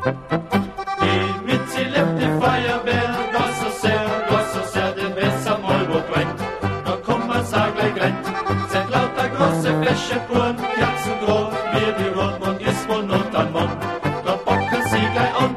Geh mit sie lebt die Feuerwehr, was so sehr, denn besser mal wo brennt. Da kommt man sag gleich rennt, sind lauter große Fläche Buren, Kerzen groß, wie die Rot und ist wohl Not an Mann. Da bocken sie gleich an.